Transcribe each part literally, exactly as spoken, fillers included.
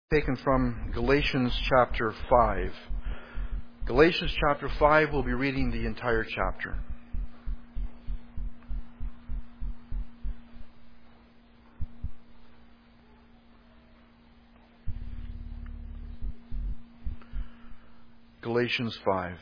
Taken from Galatians chapter five. Galatians chapter five, we'll be reading the entire chapter. Galatians five.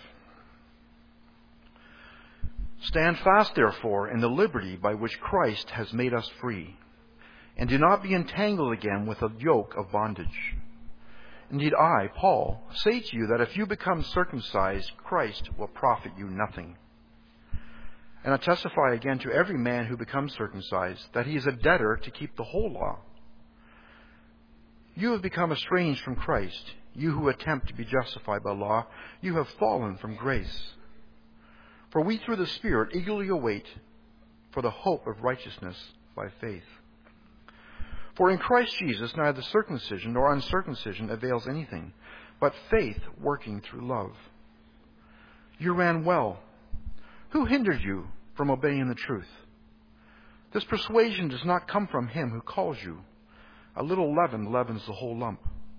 Stand fast, therefore, in the liberty by which Christ has made us free, and do not be entangled again with a yoke of bondage. Indeed, I, Paul, say to you that if you become circumcised, Christ will profit you nothing. And I testify again to every man who becomes circumcised that he is a debtor to keep the whole law. You have become estranged from Christ, you who attempt to be justified by law. You have fallen from grace. For we through the Spirit eagerly await for the hope of righteousness by faith. For in Christ Jesus neither circumcision nor uncircumcision avails anything, but faith working through love. You ran well. Who hindered you from obeying the truth? This persuasion does not come from him who calls you. A little leaven leavens the whole lump.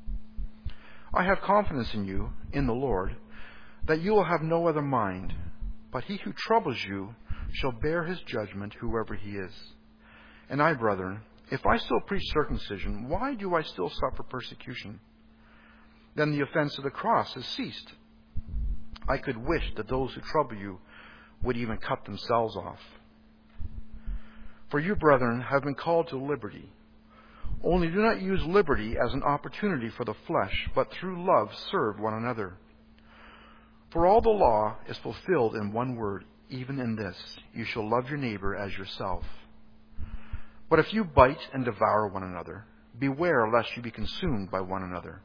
I have confidence in you, in the Lord, that you will have no other mind, but he who troubles you shall bear his judgment, whoever he is. And I, brethren, if I still preach circumcision, why do I still suffer persecution? Then the offense of the cross has ceased. I could wish that those who trouble you would even cut themselves off. For you, brethren, have been called to liberty. Only do not use liberty as an opportunity for the flesh, but through love serve one another. For all the law is fulfilled in one word, even in this: you shall love your neighbor as yourself. But if you bite and devour one another, beware lest you be consumed by one another.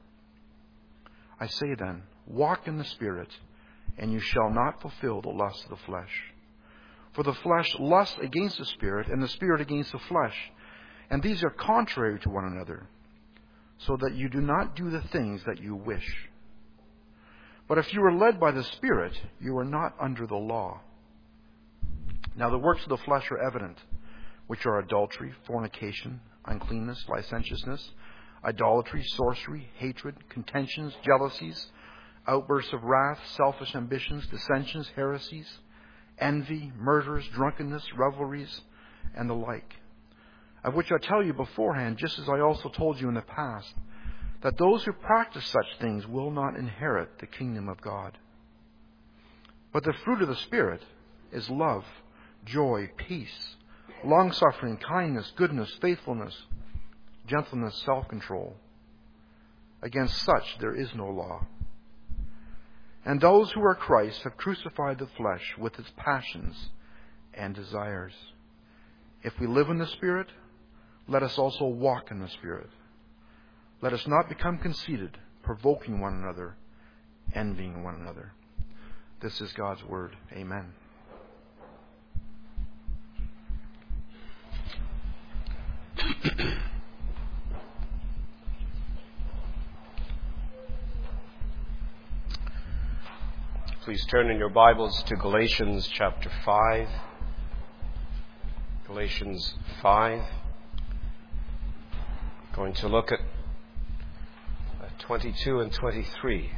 I say then, walk in the Spirit, and you shall not fulfill the lust of the flesh. For the flesh lusts against the Spirit, and the Spirit against the flesh, and these are contrary to one another, so that you do not do the things that you wish. But if you are led by the Spirit, you are not under the law. Now the works of the flesh are evident, which are adultery, fornication, uncleanness, licentiousness, idolatry, sorcery, hatred, contentions, jealousies, outbursts of wrath, selfish ambitions, dissensions, heresies, envy, murders, drunkenness, revelries, and the like, of which I tell you beforehand, just as I also told you in the past, that those who practice such things will not inherit the kingdom of God. But the fruit of the Spirit is love, joy, peace, long-suffering, kindness, goodness, faithfulness, gentleness, self-control. Against such there is no law. And those who are Christ have crucified the flesh with its passions and desires. If we live in the Spirit, let us also walk in the Spirit. Let us not become conceited, provoking one another, envying one another. This is God's word. Amen. Please turn in your Bibles to Galatians chapter five. Galatians five. Going to look at twenty-two and twenty-three.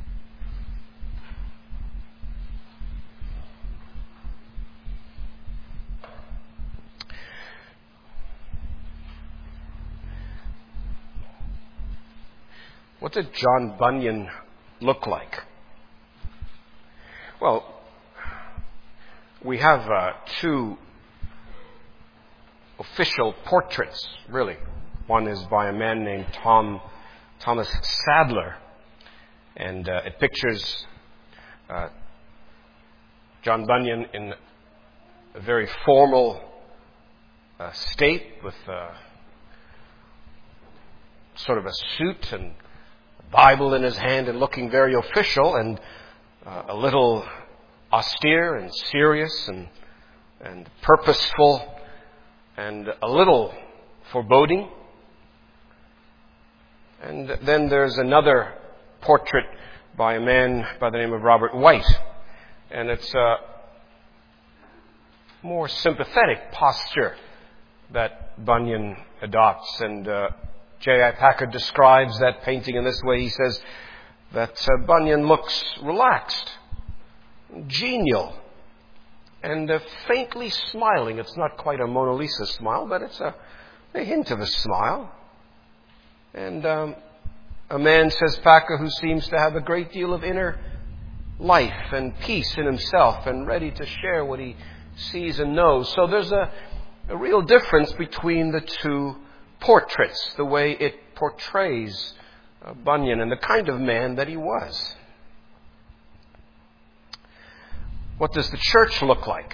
What did John Bunyan look like? Well, we have uh, two official portraits, really. One is by a man named Tom Thomas Sadler, and uh, it pictures uh, John Bunyan in a very formal uh, state with uh, sort of a suit and a Bible in his hand and looking very official and uh, a little austere and serious and and purposeful and a little foreboding. And then there's another portrait by a man by the name of Robert White. And it's a more sympathetic posture that Bunyan adopts. And uh, J I Packer describes that painting in this way. He says that uh, Bunyan looks relaxed, genial, and uh, faintly smiling. It's not quite a Mona Lisa smile, but it's a, a hint of a smile. And um, a man, says Packer, who seems to have a great deal of inner life and peace in himself and ready to share what he sees and knows. So there's a, a real difference between the two portraits, the way it portrays uh, Bunyan and the kind of man that he was. What does the church look like?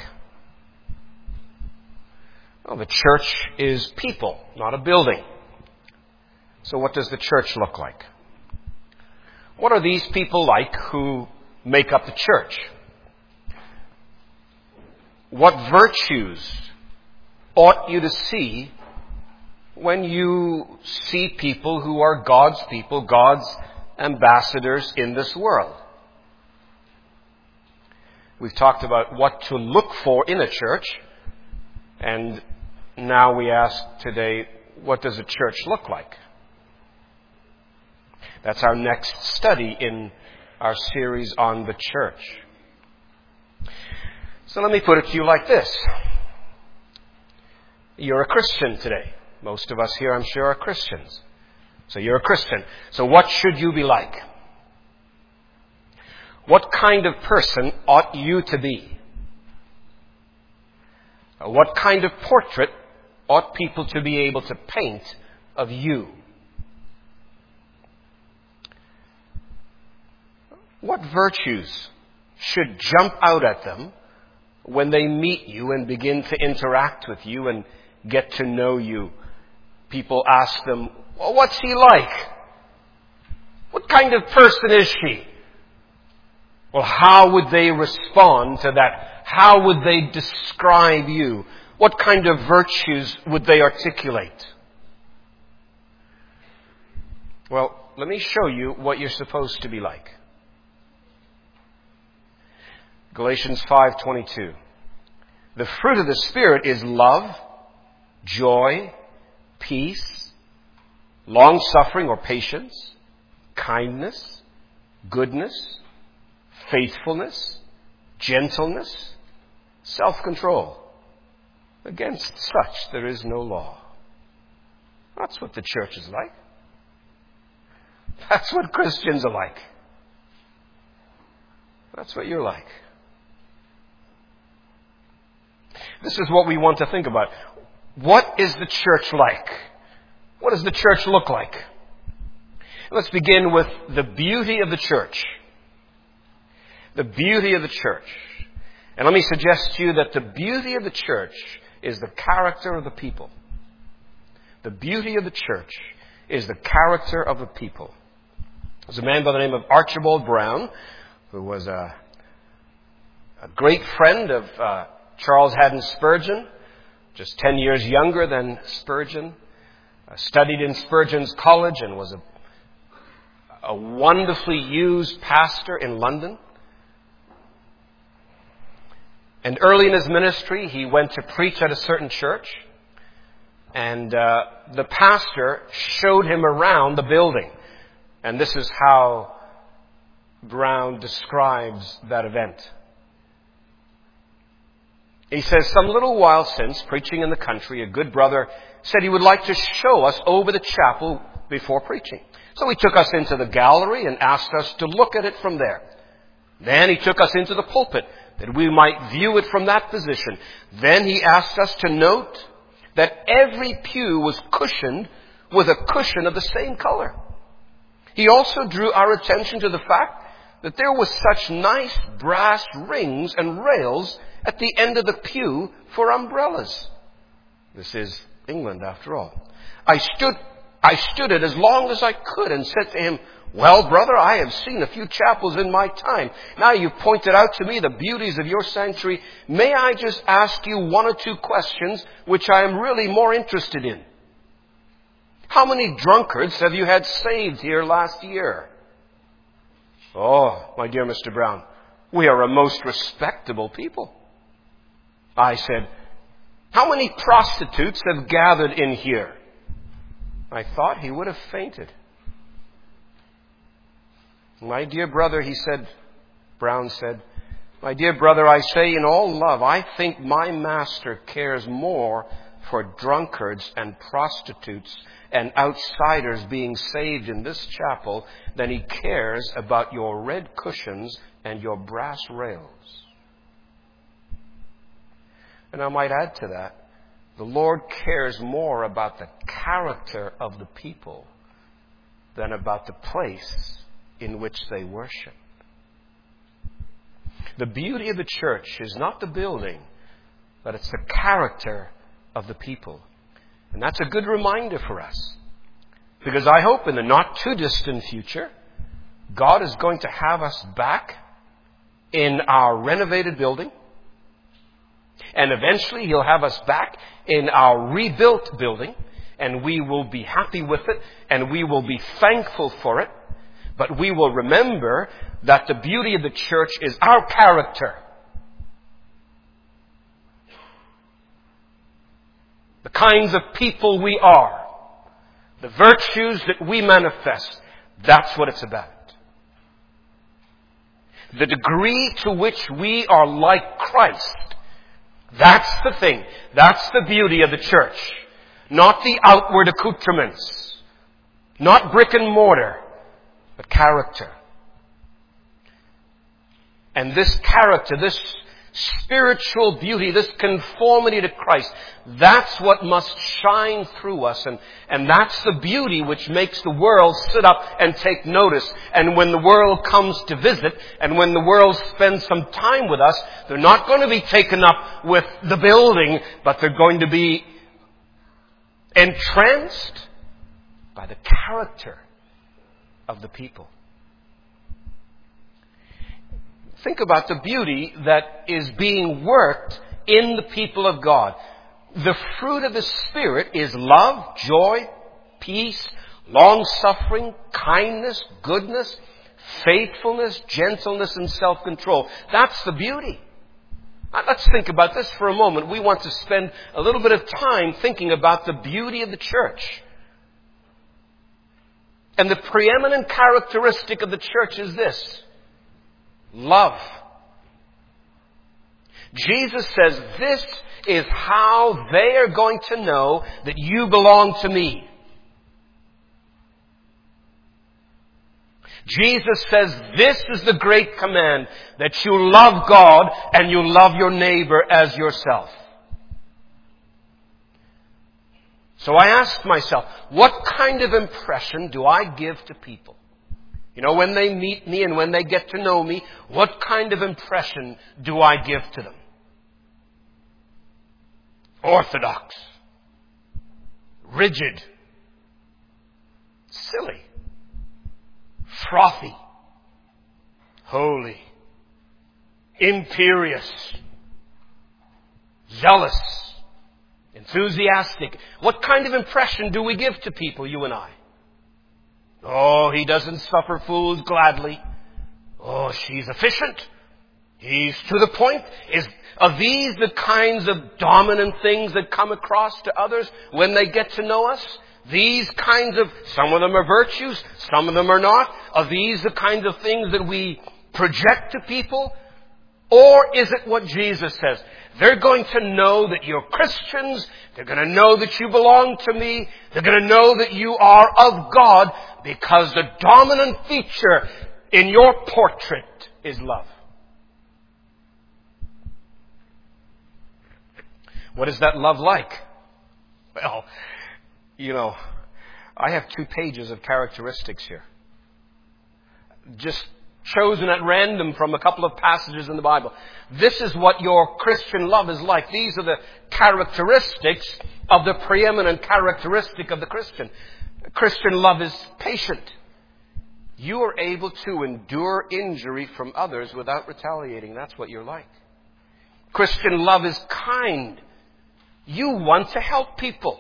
Well, the church is people, not a building. So what does the church look like? What are these people like who make up the church? What virtues ought you to see when you see people who are God's people, God's ambassadors in this world? We've talked about what to look for in a church, and now we ask today, what does a church look like? That's our next study in our series on the church. So let me put it to you like this. You're a Christian today. Most of us here, I'm sure, are Christians. So you're a Christian. So what should you be like? What kind of person ought you to be? What kind of portrait ought people to be able to paint of you? What virtues should jump out at them when they meet you and begin to interact with you and get to know you? People ask them, well, what's he like? What kind of person is she? Well, how would they respond to that? How would they describe you? What kind of virtues would they articulate? Well, let me show you what you're supposed to be like. Galatians five twenty-two. The fruit of the Spirit is love, joy, peace, long-suffering or patience, kindness, goodness, faithfulness, gentleness, self-control. Against such there is no law. That's what the church is like. That's what Christians are like. That's what you're like. This is what we want to think about. What is the church like? What does the church look like? Let's begin with the beauty of the church. The beauty of the church. And let me suggest to you that the beauty of the church is the character of the people. The beauty of the church is the character of the people. There's a man by the name of Archibald Brown, who was a, a great friend of uh, Charles Haddon Spurgeon, just ten years younger than Spurgeon, uh, studied in Spurgeon's college and was a, a wonderfully used pastor in London. And early in his ministry, he went to preach at a certain church, and uh, the pastor showed him around the building. And this is how Brown describes that event. He says, some little while since, preaching in the country, a good brother said he would like to show us over the chapel before preaching. So he took us into the gallery and asked us to look at it from there. Then he took us into the pulpit, that we might view it from that position. Then he asked us to note that every pew was cushioned with a cushion of the same color. He also drew our attention to the fact that there was such nice brass rings and rails at the end of the pew for umbrellas. This is England, after all. I stood, I stood it as long as I could and said to him, well, brother, I have seen a few chapels in my time. Now you've pointed out to me the beauties of your sanctuary. May I just ask you one or two questions which I am really more interested in? How many drunkards have you had saved here last year? Oh, my dear Mister Brown, we are a most respectable people. I said, how many prostitutes have gathered in here? I thought he would have fainted. My dear brother, he said, Brown said, my dear brother, I say in all love, I think my master cares more for drunkards and prostitutes and outsiders being saved in this chapel than he cares about your red cushions and your brass rails. And I might add to that, the Lord cares more about the character of the people than about the place in which they worship. The beauty of the church is not the building, but it's the character of the people. And that's a good reminder for us. Because I hope in the not too distant future, God is going to have us back in our renovated building. And eventually He'll have us back in our rebuilt building. And we will be happy with it. And we will be thankful for it. But we will remember that the beauty of the church is our character. The kinds of people we are. The virtues that we manifest. That's what it's about. The degree to which we are like Christ. That's the thing. That's the beauty of the church. Not the outward accoutrements. Not brick and mortar. But character. And this character, this spiritual beauty, this conformity to Christ, that's what must shine through us. And, and that's the beauty which makes the world sit up and take notice. And when the world comes to visit, and when the world spends some time with us, they're not going to be taken up with the building, but they're going to be entranced by the character of the people. Think about the beauty that is being worked in the people of God. The fruit of the Spirit is love, joy, peace, long-suffering, kindness, goodness, faithfulness, gentleness, and self-control. That's the beauty. Now, let's think about this for a moment. We want to spend a little bit of time thinking about the beauty of the church. And the preeminent characteristic of the church is this. Love. Jesus says this is how they are going to know that you belong to me. Jesus says this is the great command, that you love God and you love your neighbor as yourself. So I asked myself, what kind of impression do I give to people? You know, when they meet me and when they get to know me, what kind of impression do I give to them? Orthodox. Rigid. Silly. Frothy. Holy. Imperious. Zealous. Enthusiastic. What kind of impression do we give to people, you and I? Oh, he doesn't suffer fools gladly. Oh, she's efficient. He's to the point. Is, are these the kinds of dominant things that come across to others when they get to know us? These kinds of, some of them are virtues, some of them are not. Are these the kinds of things that we project to people? Or is it what Jesus says? They're going to know that you're Christians. They're going to know that you belong to me. They're going to know that you are of God because the dominant feature in your portrait is love. What is that love like? Well, you know, I have two pages of characteristics here. Just chosen at random from a couple of passages in the Bible. This is what your Christian love is like. These are the characteristics of the preeminent characteristic of the Christian. Christian love is patient. You are able to endure injury from others without retaliating. That's what you're like. Christian love is kind. You want to help people.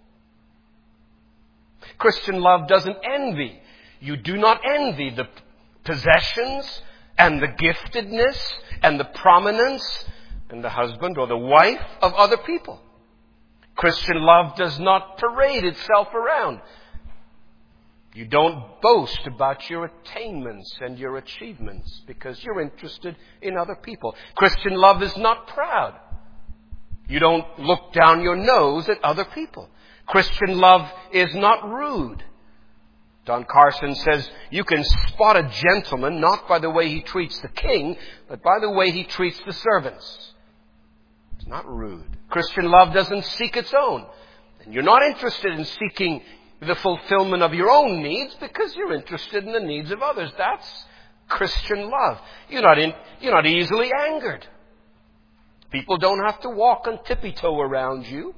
Christian love doesn't envy. You do not envy the possessions and the giftedness and the prominence and the husband or the wife of other people. Christian love does not parade itself around. You don't boast about your attainments and your achievements because you're interested in other people. Christian love is not proud. You don't look down your nose at other people. Christian love is not rude. Don Carson says, you can spot a gentleman not by the way he treats the king, but by the way he treats the servants. It's not rude. Christian love doesn't seek its own. And you're not interested in seeking the fulfillment of your own needs because you're interested in the needs of others. That's Christian love. You're not, in, you're not easily angered. People don't have to walk on tippy-toe around you.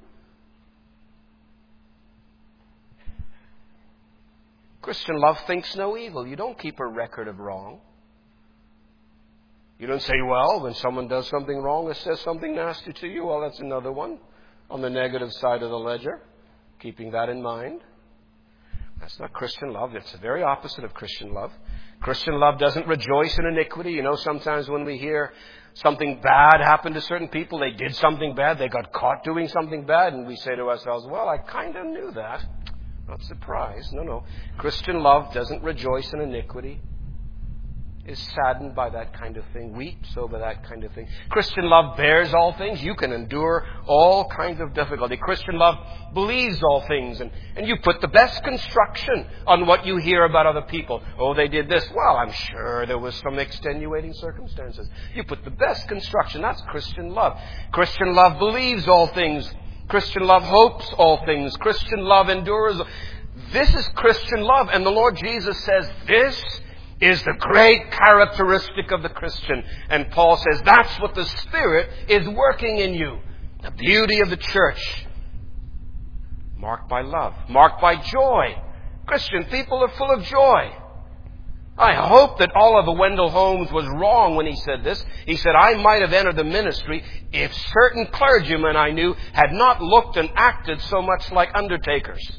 Christian love thinks no evil. You don't keep a record of wrong. You don't say, well, when someone does something wrong or says something nasty to you, well, that's another one on the negative side of the ledger. Keeping that in mind. That's not Christian love. It's the very opposite of Christian love. Christian love doesn't rejoice in iniquity. You know, sometimes when we hear something bad happen to certain people, they did something bad, they got caught doing something bad, and we say to ourselves, well, I kind of knew that. Not surprised. No, no. Christian love doesn't rejoice in iniquity. Is saddened by that kind of thing. Weeps over that kind of thing. Christian love bears all things. You can endure all kinds of difficulty. Christian love believes all things. And, and you put the best construction on what you hear about other people. Oh, they did this. Well, I'm sure there was some extenuating circumstances. You put the best construction. That's Christian love. Christian love believes all things. Christian love hopes all things. Christian love endures. This is Christian love. And the Lord Jesus says, this is the great characteristic of the Christian. And Paul says, that's what the Spirit is working in you. The beauty of the church. Marked by love. Marked by joy. Christian people are full of joy. I hope that Oliver Wendell Holmes was wrong when he said this. He said, I might have entered the ministry if certain clergymen I knew had not looked and acted so much like undertakers.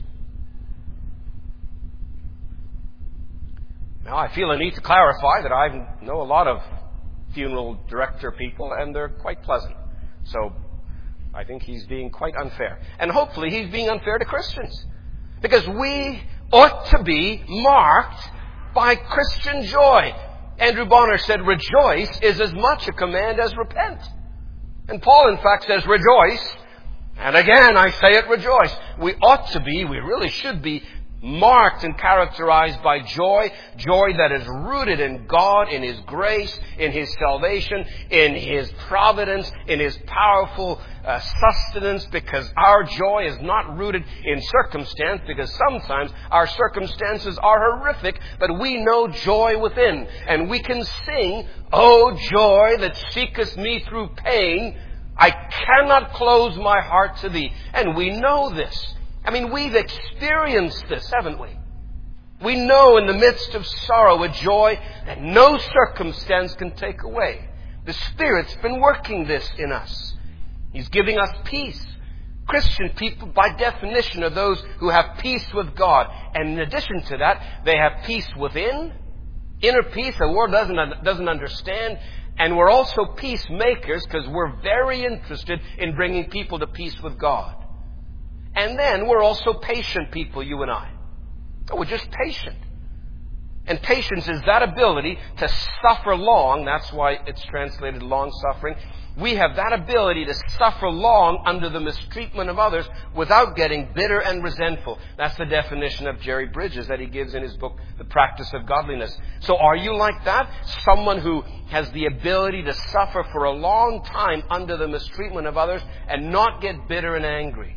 Now, I feel a need to clarify that I know a lot of funeral director people, and they're quite pleasant. So, I think he's being quite unfair. And hopefully he's being unfair to Christians. Because we ought to be marked by Christian joy. Andrew Bonner said, rejoice is as much a command as repent. And Paul, in fact, says, rejoice. And again, I say it, rejoice. We ought to be, we really should be, marked and characterized by joy, joy that is rooted in God, in His grace, in His salvation, in His providence, in His powerful uh, sustenance, because our joy is not rooted in circumstance, because sometimes our circumstances are horrific, but we know joy within, and we can sing, "O joy that seekest me through pain, I cannot close my heart to Thee." And we know this. I mean, we've experienced this, haven't we? We know in the midst of sorrow a joy that no circumstance can take away. The Spirit's been working this in us. He's giving us peace. Christian people, by definition, are those who have peace with God. And in addition to that, they have peace within, inner peace the world doesn't, doesn't understand. And we're also peacemakers because we're very interested in bringing people to peace with God. And then we're also patient people, you and I. We're just patient. And patience is that ability to suffer long. That's why it's translated long-suffering. We have that ability to suffer long under the mistreatment of others without getting bitter and resentful. That's the definition of Jerry Bridges that he gives in his book, The Practice of Godliness. So are you like that? Someone who has the ability to suffer for a long time under the mistreatment of others and not get bitter and angry.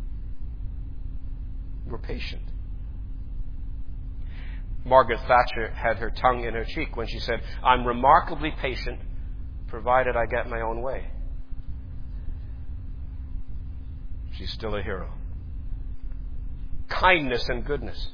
We're patient. Margaret Thatcher had her tongue in her cheek when she said, "I'm remarkably patient, provided I get my own way." She's still a hero. Kindness and goodness.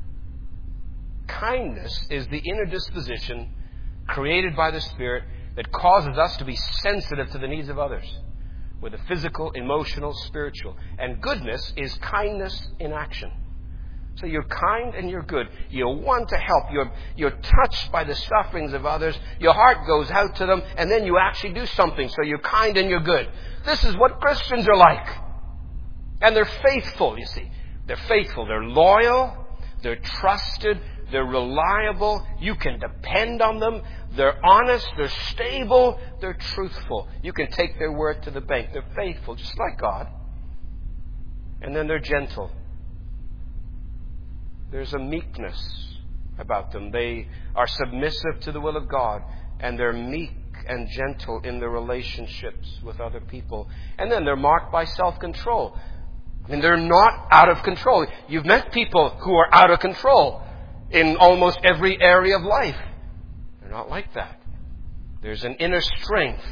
Kindness is the inner disposition created by the Spirit that causes us to be sensitive to the needs of others. With the physical, emotional, spiritual. And goodness is kindness in action. So you're kind and you're good. You want to help. You're, you're touched by the sufferings of others. Your heart goes out to them, and then you actually do something. So you're kind and you're good. This is what Christians are like. And they're faithful, you see. They're faithful. They're loyal. They're trusted. They're reliable. You can depend on them. They're honest. They're stable. They're truthful. You can take their word to the bank. They're faithful, just like God. And then they're gentle. There's a meekness about them. They are submissive to the will of God. And they're meek and gentle in their relationships with other people. And then they're marked by self-control. I mean, they're not out of control. You've met people who are out of control in almost every area of life. They're not like that. There's an inner strength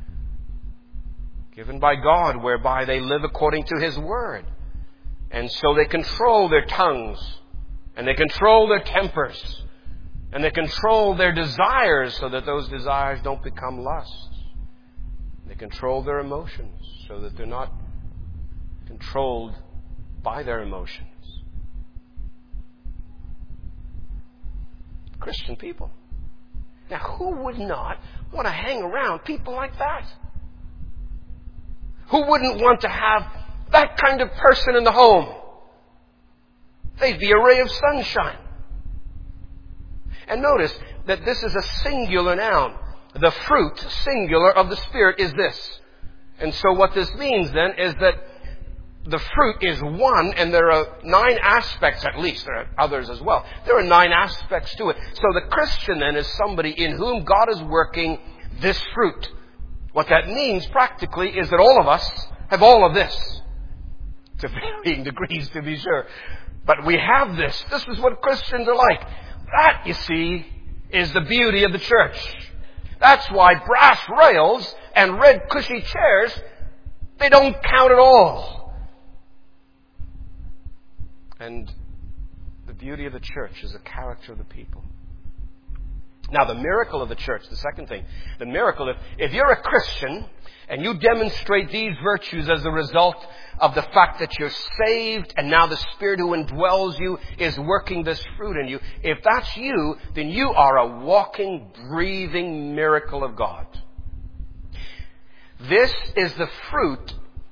given by God whereby they live according to His Word. And so they control their tongues. And they control their tempers. And they control their desires so that those desires don't become lusts. They control their emotions so that they're not controlled by their emotions. Christian people. Now, who would not want to hang around people like that? Who wouldn't want to have that kind of person in the home? They'd be a ray of sunshine. And notice that this is a singular noun. The fruit, singular, of the Spirit is this. And so what this means then is that the fruit is one, and there are nine aspects, at least. There are others as well. There are nine aspects to it. So the Christian then is somebody in whom God is working this fruit. What that means practically is that all of us have all of this. To varying degrees, to be sure. But we have this. This is what Christians are like. That, you see, is the beauty of the church. That's why brass rails and red cushy chairs, they don't count at all. And the beauty of the church is the character of the people. Now, the miracle of the church, the second thing, the miracle, if, if you're a Christian and you demonstrate these virtues as a result of the fact that you're saved and now the Spirit who indwells you is working this fruit in you, if that's you, then you are a walking, breathing miracle of God. This is the fruit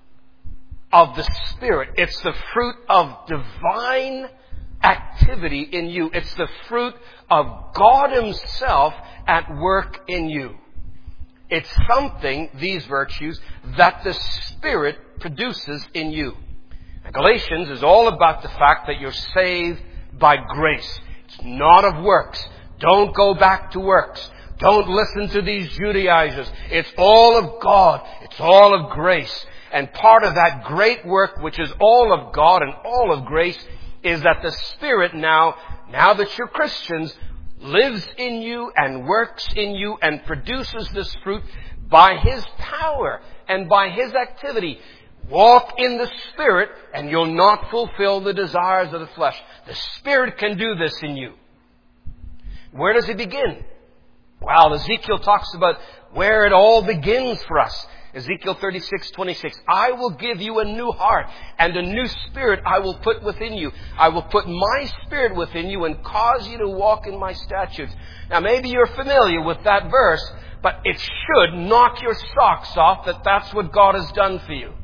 of the Spirit. It's the fruit of divine activity in you. It's the fruit of God Himself at work in you. It's something, these virtues, that the Spirit produces in you. Now, Galatians is all about the fact that you're saved by grace. It's not of works. Don't go back to works. Don't listen to these Judaizers. It's all of God. It's all of grace. And part of that great work, which is all of God and all of grace, is that the Spirit now, now that you're Christians, lives in you and works in you and produces this fruit by His power and by His activity. Walk in the Spirit and you'll not fulfill the desires of the flesh. The Spirit can do this in you. Where does it begin? Well, Ezekiel talks about where it all begins for us. Ezekiel thirty-six twenty-six. I will give you a new heart, and a new spirit I will put within you. I will put my Spirit within you and cause you to walk in my statutes. Now, maybe you're familiar with that verse, but it should knock your socks off that that's what God has done for you.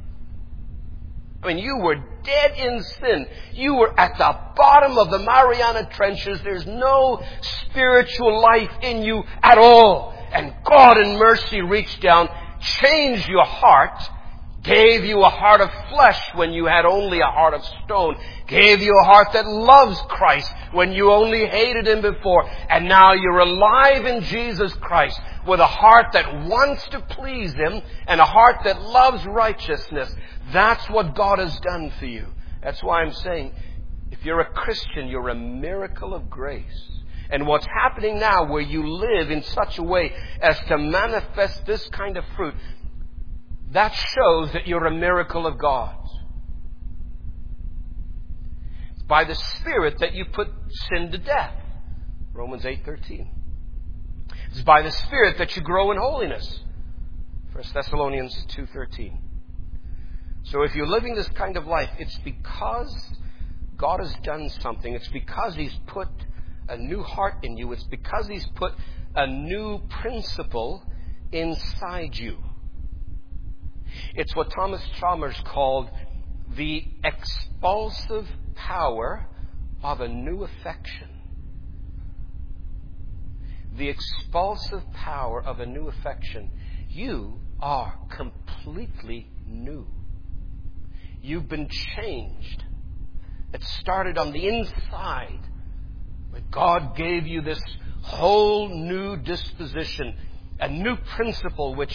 I mean, you were dead in sin. You were at the bottom of the Mariana Trenches. There's no spiritual life in you at all. And God in mercy reached down, changed your heart, gave you a heart of flesh when you had only a heart of stone, gave you a heart that loves Christ when you only hated Him before, and now you're alive in Jesus Christ with a heart that wants to please Him and a heart that loves righteousness. That's what God has done for you. That's why I'm saying, if you're a Christian, you're a miracle of grace. And what's happening now where you live in such a way as to manifest this kind of fruit, that shows that you're a miracle of God. It's by the Spirit that you put sin to death. Romans eight thirteen. It's by the Spirit that you grow in holiness. First Thessalonians two thirteen. So if you're living this kind of life, it's because God has done something. It's because He's put a new heart in you. It's because He's put a new principle inside you. It's what Thomas Chalmers called the expulsive power of a new affection. The expulsive power of a new affection. You are completely new. You've been changed. It started on the inside, when God gave you this whole new disposition, a new principle which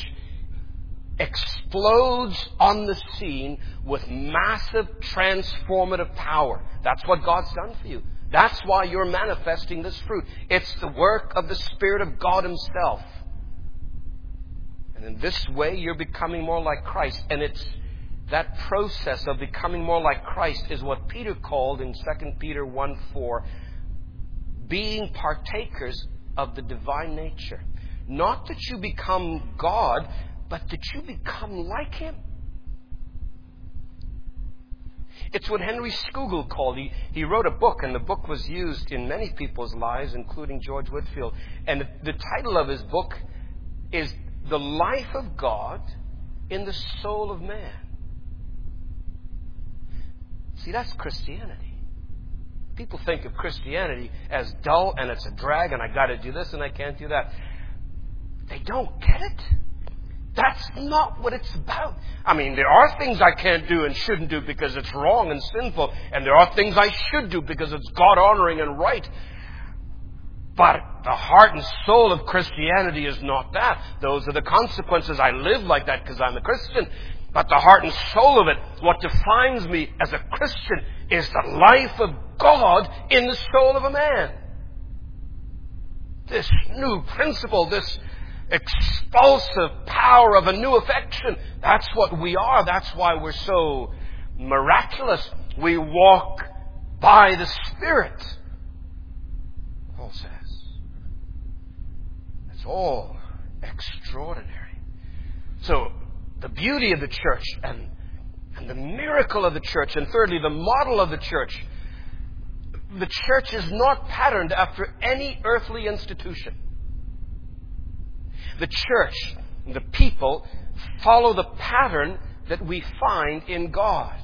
explodes on the scene with massive transformative power. That's what God's done for you. That's why you're manifesting this fruit. It's the work of the Spirit of God Himself. And in this way, you're becoming more like Christ. And it's that process of becoming more like Christ is what Peter called in Second Peter one four, being partakers of the divine nature. Not that you become God, but that you become like Him. It's what Henry Scougal called. He, he wrote a book, and the book was used in many people's lives, including George Whitefield. And the, the title of his book is The Life of God in the Soul of Man. See, that's Christianity. People think of Christianity as dull, and it's a drag, and I got to do this, and I can't do that. They don't get it. That's not what it's about. I mean, there are things I can't do and shouldn't do because it's wrong and sinful. And there are things I should do because it's God-honoring and right. But the heart and soul of Christianity is not that. Those are the consequences. I live like that because I'm a Christian. But the heart and soul of it, what defines me as a Christian, is the life of God in the soul of a man. This new principle, this expulsive power of a new affection. That's what we are. That's why we're so miraculous. We walk by the Spirit, Paul says. It's all extraordinary. So, the beauty of the church and, and the miracle of the church, and thirdly, the model of the church. The church is not patterned after any earthly institution. The church, the people, follow the pattern that we find in God.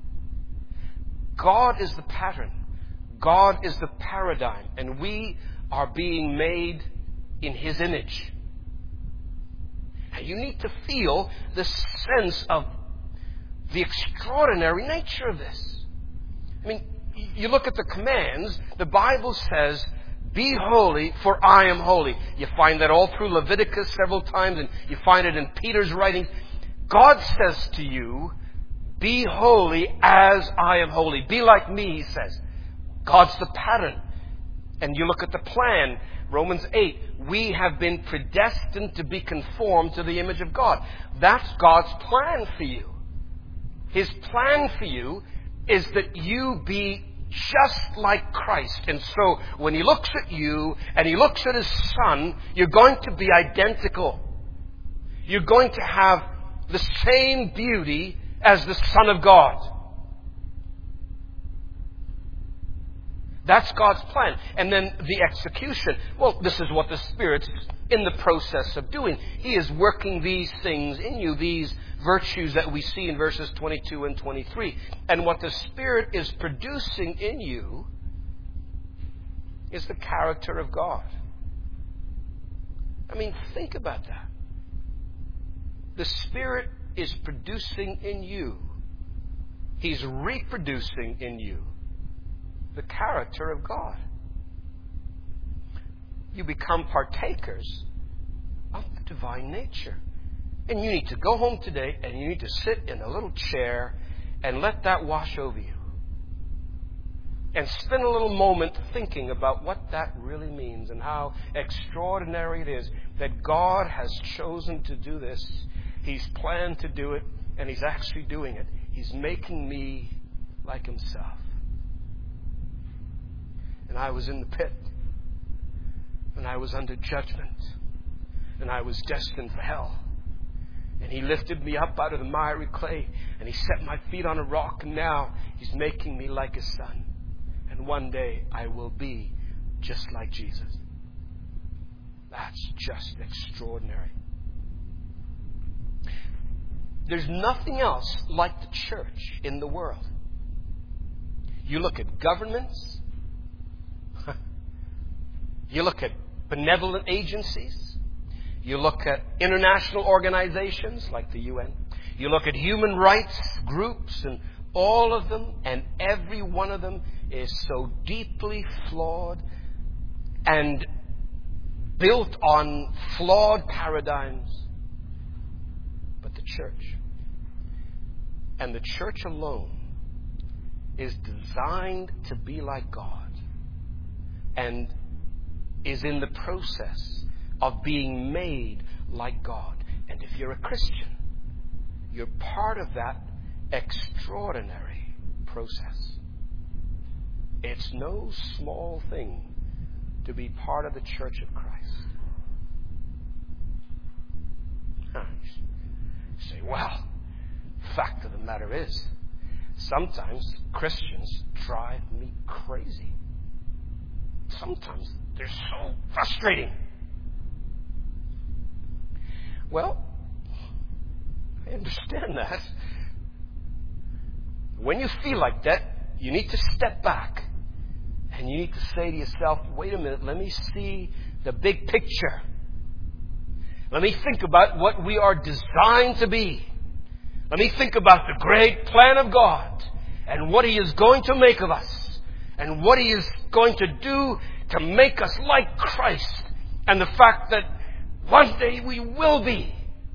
God is the pattern. God is the paradigm. And we are being made in His image. And you need to feel the sense of the extraordinary nature of this. I mean, you look at the commands, the Bible says, be holy, for I am holy. You find that all through Leviticus several times, and you find it in Peter's writings. God says to you, be holy as I am holy. Be like me, He says. God's the pattern. And you look at the plan, Romans eight, we have been predestined to be conformed to the image of God. That's God's plan for you. His plan for you is that you be just like Christ. And so when He looks at you and He looks at His Son, you're going to be identical. You're going to have the same beauty as the Son of God. That's God's plan. And then the execution. Well, this is what the Spirit's in the process of doing. He is working these things in you, these virtues that we see in verses twenty-two and twenty-three. And what the Spirit is producing in you is the character of God. I mean, think about that. The Spirit is producing in you. He's reproducing in you the character of God. You become partakers of the divine nature. And you need to go home today and you need to sit in a little chair and let that wash over you. And spend a little moment thinking about what that really means and how extraordinary it is that God has chosen to do this. He's planned to do it, and He's actually doing it. He's making me like Himself. And I was in the pit, and I was under judgment, and I was destined for hell. And He lifted me up out of the miry clay, and He set my feet on a rock, and now He's making me like His Son. And one day I will be just like Jesus. That's just extraordinary. There's nothing else like the church in the world. You look at governments. You look at benevolent agencies. You look at international organizations like the U N. You look at human rights groups, and all of them, and every one of them is so deeply flawed and built on flawed paradigms. But the church, and the church alone, is designed to be like God and is in the process of being made like God. And if you're a Christian, you're part of that extraordinary process. It's no small thing to be part of the Church of Christ. Huh. You say, well, the fact of the matter is, sometimes Christians drive me crazy. Sometimes they're so frustrating. Well, I understand that. When you feel like that, you need to step back and you need to say to yourself, wait a minute, let me see the big picture. Let me think about what we are designed to be. Let me think about the great plan of God and what He is going to make of us and what He is going to do to make us like Christ, and the fact that one day we will be.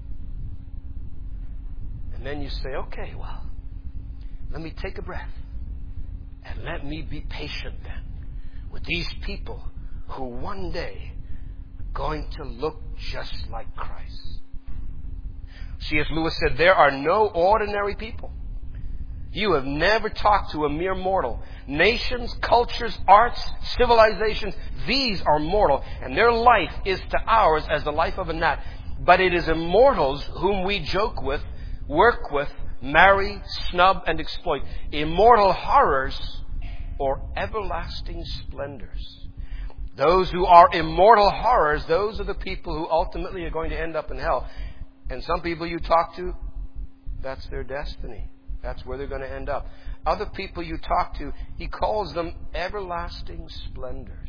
And then you say, okay, well, let me take a breath and let me be patient then with these people who one day are going to look just like Christ. C S Lewis said, there are no ordinary people. You have never talked to a mere mortal. Nations, cultures, arts, civilizations, these are mortal, and their life is to ours as the life of a gnat. But it is immortals whom we joke with, work with, marry, snub, and exploit. Immortal horrors or everlasting splendors. Those who are immortal horrors, those are the people who ultimately are going to end up in hell. And some people you talk to, that's their destiny. That's where they're going to end up. Other people you talk to, he calls them everlasting splendors.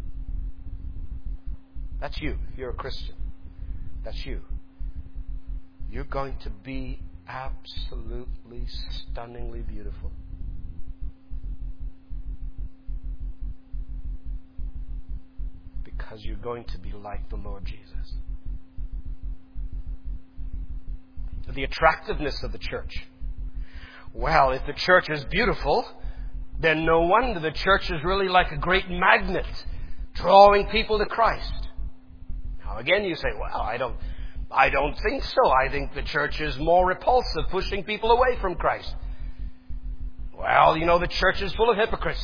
That's you. If you're a Christian, that's you. You're going to be absolutely stunningly beautiful. Because you're going to be like the Lord Jesus. The attractiveness of the church. Well, if the church is beautiful, then no wonder the church is really like a great magnet, drawing people to Christ. Now again, you say, well, I don't, I don't think so. I think the church is more repulsive, pushing people away from Christ. Well, you know, the church is full of hypocrites.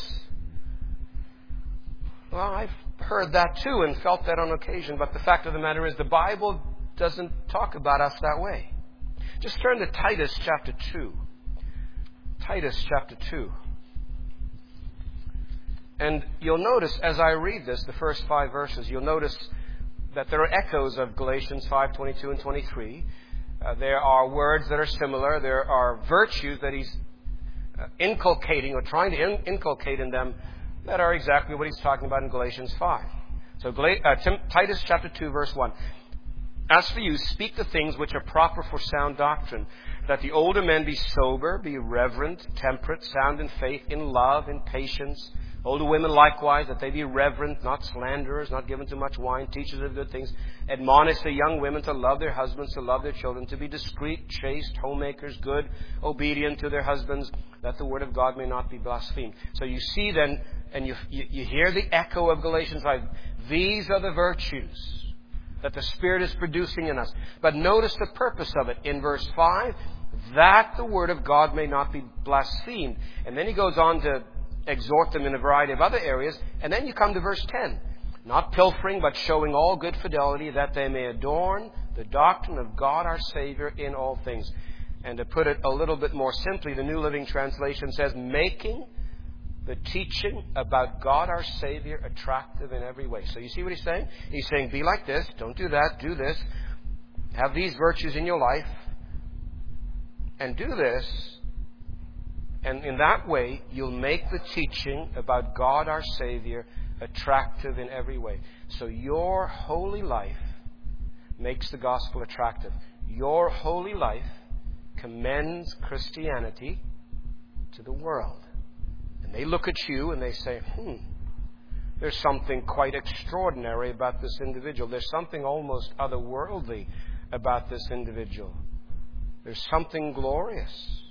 Well, I've heard that too and felt that on occasion, but the fact of the matter is the Bible doesn't talk about us that way. Just turn to Titus chapter two. Titus chapter two. And you'll notice as I read this, the first five verses, you'll notice that there are echoes of Galatians five twenty-two and twenty-three. Uh, there are words that are similar. There are virtues that he's uh, inculcating or trying to in- inculcate in them that are exactly what he's talking about in Galatians five. So Gal- uh, Tim- Titus chapter two, verse one. As for you, speak the things which are proper for sound doctrine, that the older men be sober, be reverent, temperate, sound in faith, in love, in patience. Older women likewise, that they be reverent, not slanderers, not given to much wine, teachers of good things. Admonish the young women to love their husbands, to love their children, to be discreet, chaste, homemakers, good, obedient to their husbands, that the word of God may not be blasphemed. So you see then, and you, you, you hear the echo of Galatians five. These are the virtues that the Spirit is producing in us. But notice the purpose of it. In verse five, that the word of God may not be blasphemed. And then he goes on to exhort them in a variety of other areas. And then you come to verse ten. Not pilfering, but showing all good fidelity, that they may adorn the doctrine of God our Savior in all things. And to put it a little bit more simply, the New Living Translation says, making the teaching about God our Savior attractive in every way. So you see what he's saying? He's saying, be like this, don't do that, do this. Have these virtues in your life. And do this, and in that way, you'll make the teaching about God our Savior attractive in every way. So your holy life makes the gospel attractive. Your holy life commends Christianity to the world. And they look at you and they say, hmm, there's something quite extraordinary about this individual. There's something almost otherworldly about this individual. There's something glorious.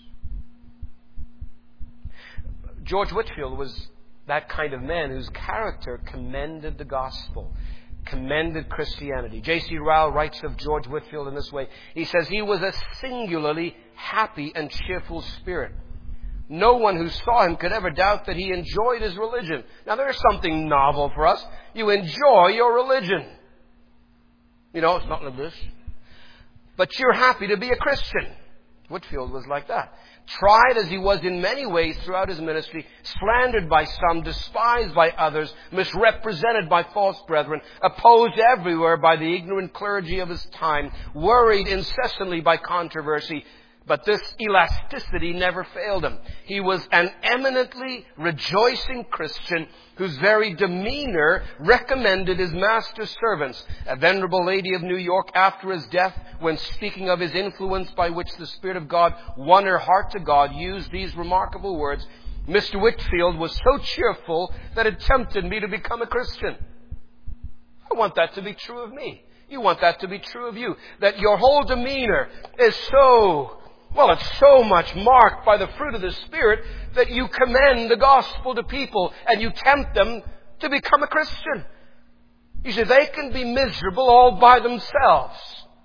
George Whitefield was that kind of man whose character commended the gospel, commended Christianity. J C Ryle writes of George Whitefield in this way. He says he was a singularly happy and cheerful spirit. No one who saw him could ever doubt that he enjoyed his religion. Now, there's something novel for us. You enjoy your religion. You know, it's not like this. But you're happy to be a Christian. Whitefield was like that. Tried as he was in many ways throughout his ministry, slandered by some, despised by others, misrepresented by false brethren, opposed everywhere by the ignorant clergy of his time, worried incessantly by controversy. But this elasticity never failed him. He was an eminently rejoicing Christian whose very demeanor recommended his master's servants. A venerable lady of New York, after his death, when speaking of his influence by which the Spirit of God won her heart to God, used these remarkable words: Mister Whitefield was so cheerful that it tempted me to become a Christian. I want that to be true of me. You want that to be true of you. That your whole demeanor is so... Well, it's so much marked by the fruit of the Spirit that you commend the gospel to people and you tempt them to become a Christian. You see, they can be miserable all by themselves.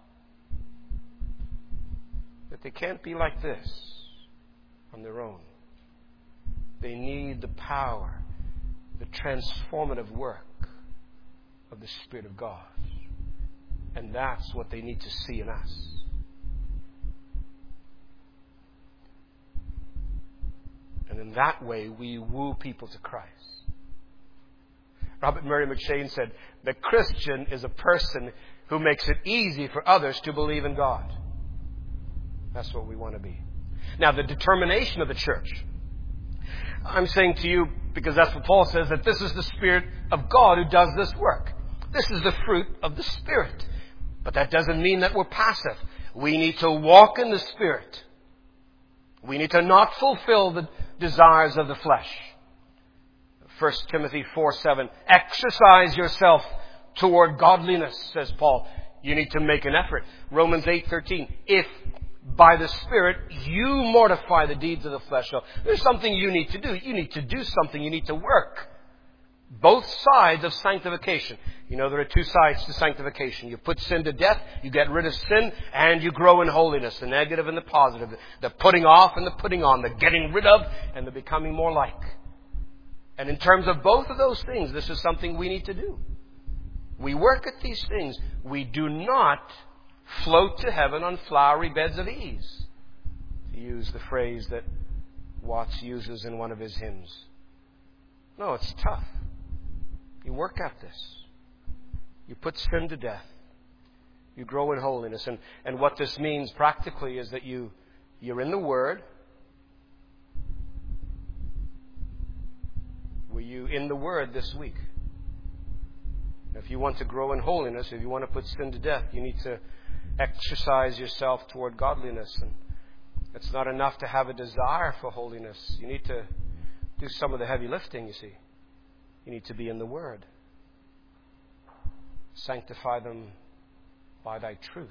But they can't be like this on their own. They need the power, the transformative work of the Spirit of God. And that's what they need to see in us. And in that way, we woo people to Christ. Robert Murray McCheyne said, the Christian is a person who makes it easy for others to believe in God. That's what we want to be. Now, the determination of the church. I'm saying to you, because that's what Paul says, that this is the Spirit of God who does this work. This is the fruit of the Spirit. But that doesn't mean that we're passive. We need to walk in the Spirit. We need to not fulfill the desires of the flesh. First Timothy four seven. Exercise yourself toward godliness, says Paul. You need to make an effort. Romans eight thirteen. If by the Spirit you mortify the deeds of the flesh. So there's something you need to do. You need to do something. You need to work. Both sides of sanctification. You know, there are two sides to sanctification. You put sin to death, you get rid of sin, and you grow in holiness. The negative and the positive. The putting off and the putting on. The getting rid of and the becoming more like. And in terms of both of those things, this is something we need to do. We work at these things. We do not float to heaven on flowery beds of ease, to use the phrase that Watts uses in one of his hymns. No, it's tough. You work at this. You put sin to death. You grow in holiness. And, and what this means practically is that you, you're in the Word. Were you in the Word this week? If you want to grow in holiness, if you want to put sin to death, you need to exercise yourself toward godliness. And it's not enough to have a desire for holiness. You need to do some of the heavy lifting, you see. You need to be in the Word. Sanctify them by thy truth.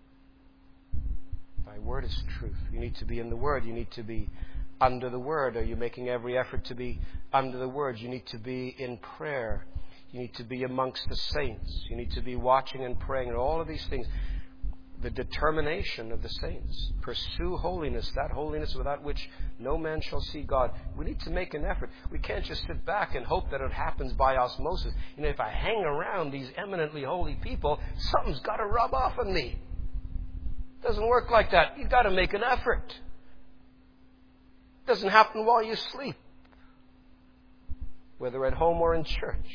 Thy Word is truth. You need to be in the Word. You need to be under the Word. Are you making every effort to be under the Word? You need to be in prayer. You need to be amongst the saints. You need to be watching and praying. And all of these things. The determination of the saints. Pursue holiness, that holiness without which no man shall see God. We need to make an effort. We can't just sit back and hope that it happens by osmosis. You know, if I hang around these eminently holy people, something's got to rub off on me. It doesn't work like that. You've got to make an effort. It doesn't happen while you sleep, whether at home or in church.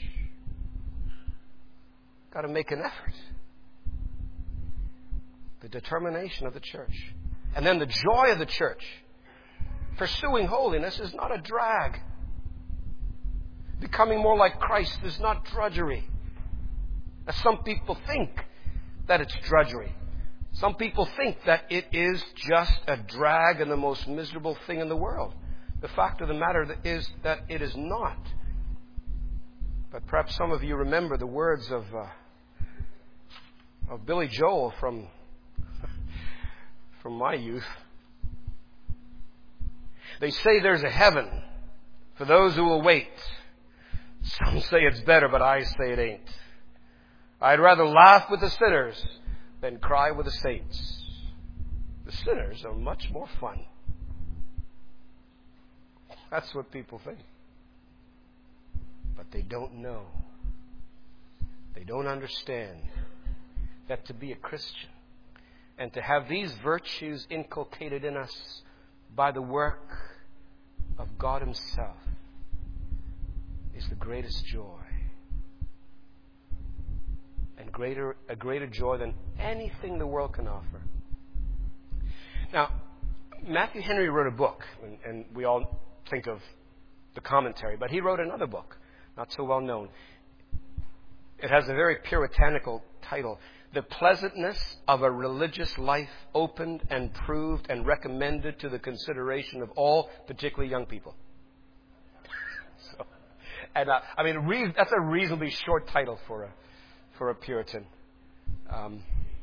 Got to make an effort. The determination of the church. And then the joy of the church. Pursuing holiness is not a drag. Becoming more like Christ is not drudgery. As some people think that it's drudgery. Some people think that it is just a drag and the most miserable thing in the world. The fact of the matter is that it is not. But perhaps some of you remember the words of uh, of Billy Joel from from my youth. They say there's a heaven for those who will wait. Some say it's better, but I say it ain't. I'd rather laugh with the sinners than cry with the saints. The sinners are much more fun. That's what people think. But they don't know. They don't understand that to be a Christian and to have these virtues inculcated in us by the work of God Himself is the greatest joy. And greater, a greater joy than anything the world can offer. Now, Matthew Henry wrote a book, and, and we all think of the commentary, but he wrote another book, not so well known. It has a very puritanical title, The Pleasantness of a Religious Life Opened and Proved and Recommended to the Consideration of All, particularly young people. so, and uh, I mean, re- that's a reasonably short title for a for a Puritan. Um,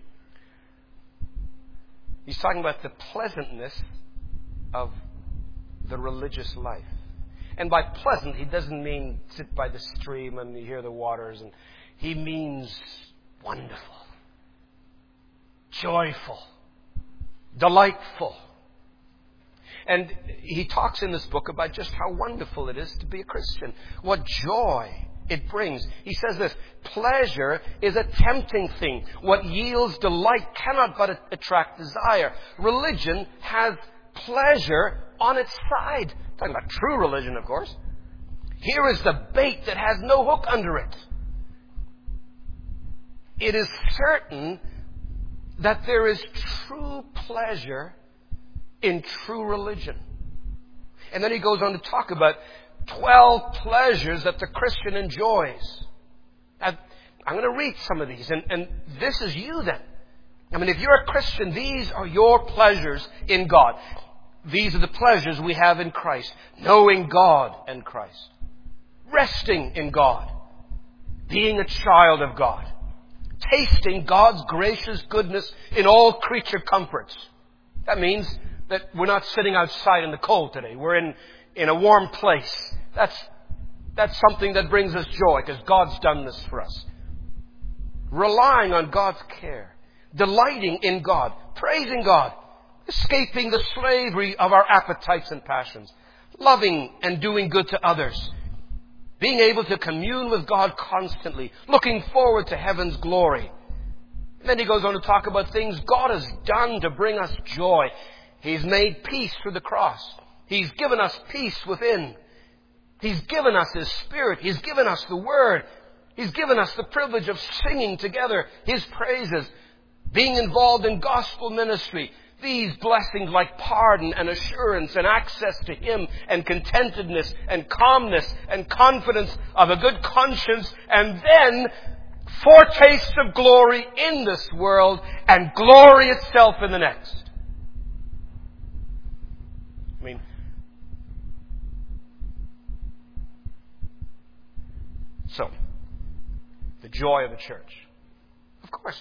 he's talking about the pleasantness of the religious life. And by pleasant, he doesn't mean sit by the stream and you hear the waters. And he means wonderful, joyful, delightful. And he talks in this book about just how wonderful it is to be a Christian. What joy it brings. He says this, pleasure is a tempting thing. What yields delight cannot but attract desire. Religion has pleasure on its side. I'm talking about true religion, of course. Here is the bait that has no hook under it. It is certain that there is true pleasure in true religion. And then he goes on to talk about twelve pleasures that the Christian enjoys. Now, I'm going to read some of these, and, and this is you then. I mean, if you're a Christian, these are your pleasures in God. These are the pleasures we have in Christ. Knowing God and Christ. Resting in God. Being a child of God. Tasting God's gracious goodness in all creature comforts. That means that we're not sitting outside in the cold today. We're in, in a warm place. That's, that's something that brings us joy because God's done this for us. Relying on God's care. Delighting in God. Praising God. Escaping the slavery of our appetites and passions. Loving and doing good to others. Being able to commune with God constantly. Looking forward to heaven's glory. And then he goes on to talk about things God has done to bring us joy. He's made peace through the cross. He's given us peace within. He's given us His Spirit. He's given us the Word. He's given us the privilege of singing together His praises. Being involved in gospel ministry. These blessings like pardon and assurance and access to Him and contentedness and calmness and confidence of a good conscience, and then foretastes of glory in this world and glory itself in the next. I mean, so, the joy of the church. Of course.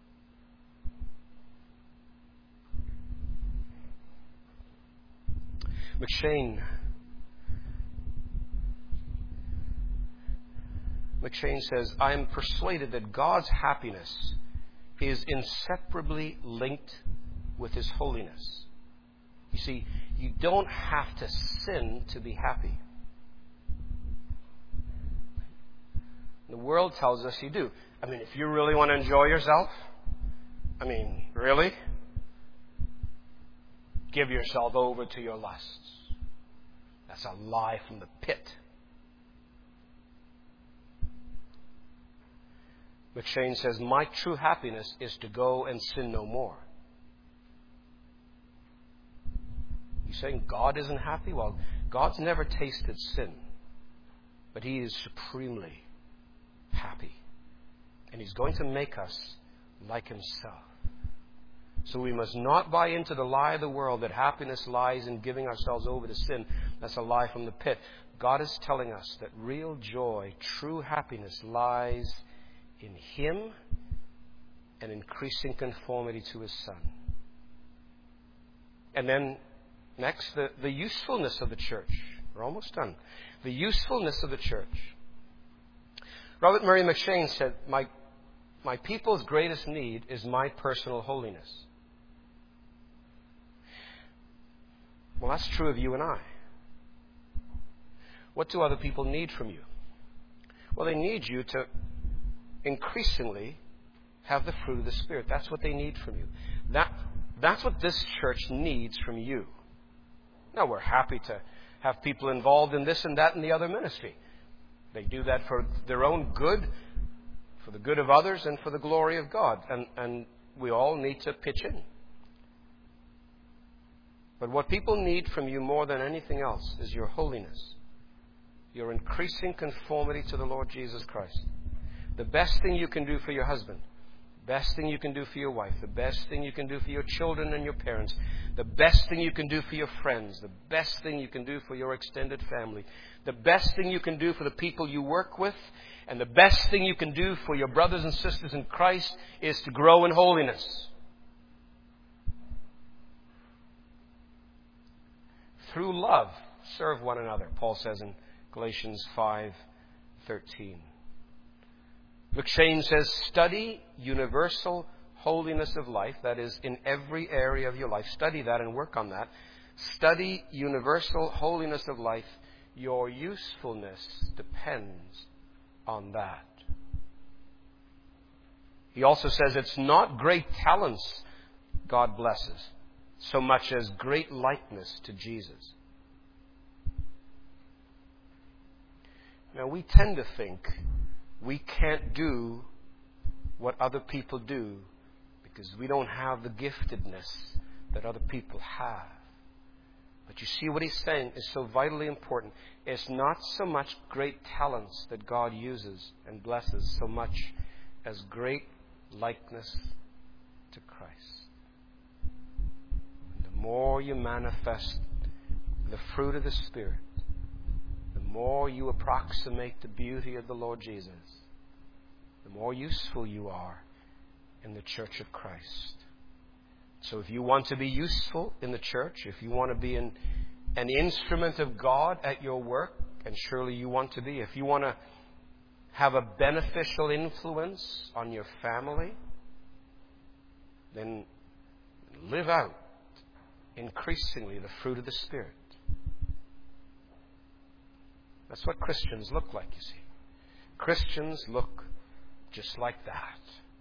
McShane. McShane says, I am persuaded that God's happiness is inseparably linked with His holiness. You see, you don't have to sin to be happy. The world tells us you do. I mean, if you really want to enjoy yourself, I mean, really? Give yourself over to your lusts. That's a lie from the pit. McShane says, my true happiness is to go and sin no more. saying God isn't happy? Well, God's never tasted sin. But He is supremely happy. And He's going to make us like Himself. So we must not buy into the lie of the world that happiness lies in giving ourselves over to sin. That's a lie from the pit. God is telling us that real joy, true happiness lies in Him and increasing conformity to His Son. And then next, the, the usefulness of the church. We're almost done. The usefulness of the church. Robert Murray McCheyne said, my, my people's greatest need is my personal holiness. Well, that's true of you and I. What do other people need from you? Well, they need you to increasingly have the fruit of the Spirit. That's what they need from you. That, that's what this church needs from you. Now, we're happy to have people involved in this and that and the other ministry. They do that for their own good, for the good of others, and for the glory of God. And, and we all need to pitch in. But what people need from you more than anything else is your holiness. Your increasing conformity to the Lord Jesus Christ. The best thing you can do for your husband, the best thing you can do for your wife, the best thing you can do for your children and your parents, the best thing you can do for your friends, the best thing you can do for your extended family, the best thing you can do for the people you work with, and the best thing you can do for your brothers and sisters in Christ is to grow in holiness. Through love, serve one another, Paul says in Galatians five thirteen. McCheyne says, study universal holiness of life, that is, in every area of your life. Study that and work on that. Study universal holiness of life. Your usefulness depends on that. He also says it's not great talents God blesses, so much as great likeness to Jesus. Now, we tend to think we can't do what other people do because we don't have the giftedness that other people have. But you see what he's saying is so vitally important. It's not so much great talents that God uses and blesses so much as great likeness to Christ. And the more you manifest the fruit of the Spirit, the more you approximate the beauty of the Lord Jesus, the more useful you are in the church of Christ. So if you want to be useful in the church, if you want to be an, an instrument of God at your work, and surely you want to be, if you want to have a beneficial influence on your family, then live out increasingly the fruit of the Spirit. That's what Christians look like, you see. Christians look just like that.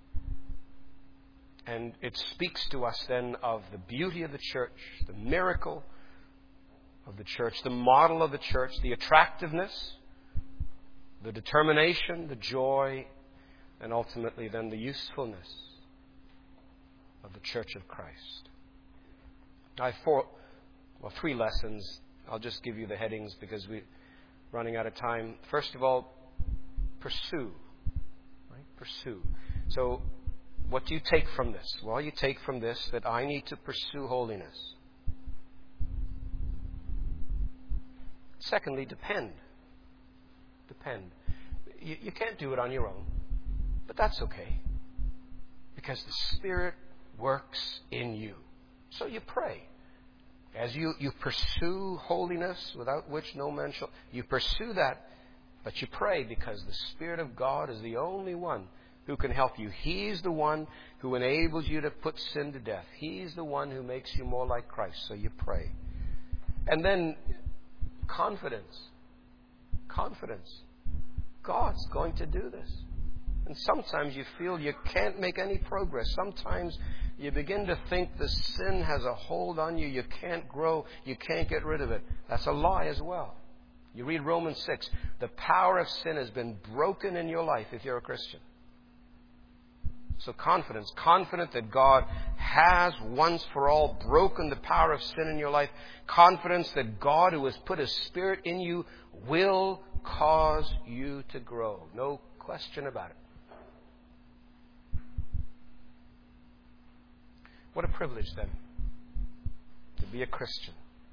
And it speaks to us then of the beauty of the church, the miracle of the church, the model of the church, the attractiveness, the determination, the joy, and ultimately then the usefulness of the church of Christ. I have four, well, three lessons. I'll just give you the headings because we're running out of time. First of all, pursue. Right? Pursue. So, what do you take from this? Well, you take from this that I need to pursue holiness. Secondly, depend. Depend. You, you can't do it on your own, but that's okay. Because the Spirit works in you. So you pray. As you, you pursue holiness without which no man shall... You pursue that, but you pray because the Spirit of God is the only one who can help you. He's the one who enables you to put sin to death. He's the one who makes you more like Christ. So you pray. And then confidence. Confidence. God's going to do this. And sometimes you feel you can't make any progress. Sometimes you begin to think the sin has a hold on you. You can't grow. You can't get rid of it. That's a lie as well. You read Romans six. The power of sin has been broken in your life if you're a Christian. So confidence, confident that God has once for all broken the power of sin in your life. Confidence that God, who has put His Spirit in you, will cause you to grow. No question about it. What a privilege, then, to be a Christian.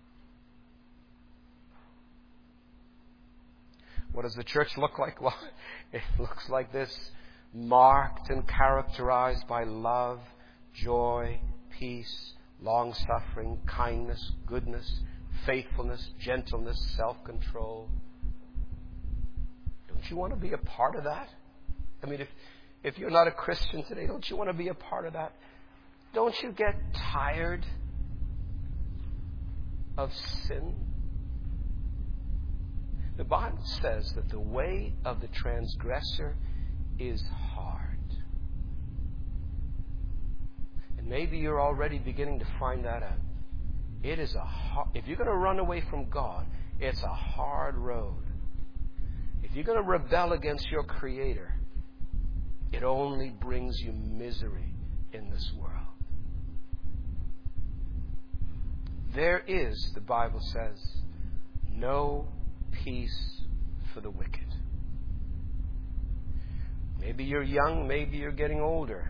What does the church look like? Well, it looks like this, marked and characterized by love, joy, peace, long-suffering, kindness, goodness, faithfulness, gentleness, self-control. Don't you want to be a part of that? I mean, if, if you're not a Christian today, don't you want to be a part of that? Don't you get tired of sin? The Bible says that the way of the transgressor is hard. And maybe you're already beginning to find that out. It is a hard, if you're going to run away from God, it's a hard road. If you're going to rebel against your Creator, it only brings you misery in this world. There is, the Bible says, no peace for the wicked. Maybe you're young, maybe you're getting older.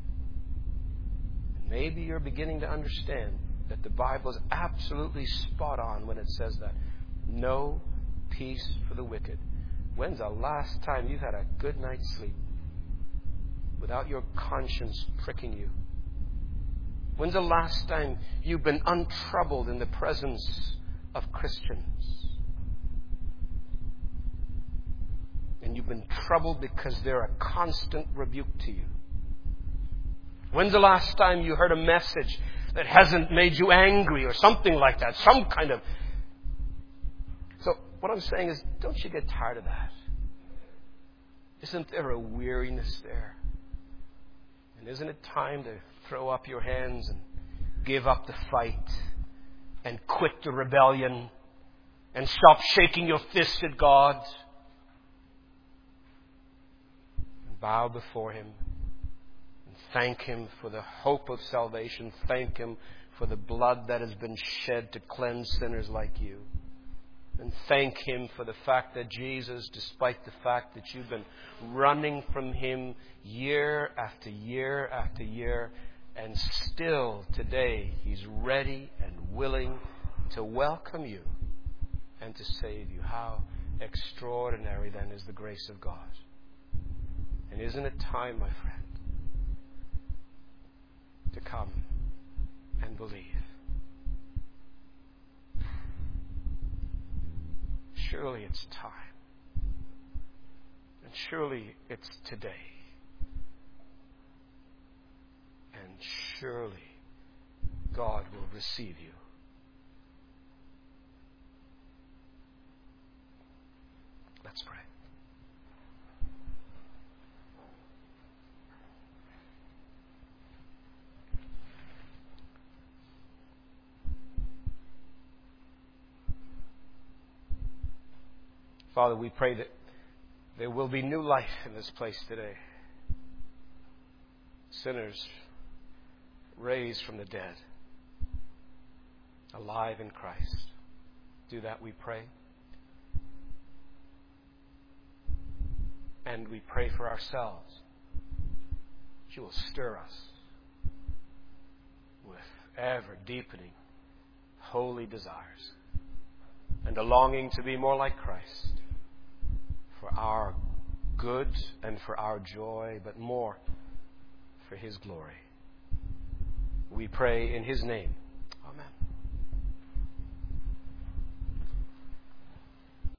Maybe you're beginning to understand that the Bible is absolutely spot on when it says that. No peace for the wicked. When's the last time you've had a good night's sleep without your conscience pricking you? When's the last time you've been untroubled in the presence of Christians? And you've been troubled because they're a constant rebuke to you. When's the last time you heard a message that hasn't made you angry or something like that? Some kind of... So what I'm saying is, don't you get tired of that? Isn't there a weariness there? And isn't it time to throw up your hands and give up the fight and quit the rebellion and stop shaking your fist at God and bow before Him and thank Him for the hope of salvation, thank Him for the blood that has been shed to cleanse sinners like you, and thank Him for the fact that Jesus, despite the fact that you've been running from Him year after year after year, and still today He's ready and willing to welcome you and to save you. How extraordinary then is the grace of God. And isn't it time, my friend, to come and believe? Surely it's time. And surely it's today. And surely God will receive you. Let's pray. Father, we pray that there will be new life in this place today. Sinners raised from the dead, alive in Christ. Do that, we pray. And we pray for ourselves. That you will stir us with ever deepening holy desires and a longing to be more like Christ for our good and for our joy, but more for His glory. We pray in His name.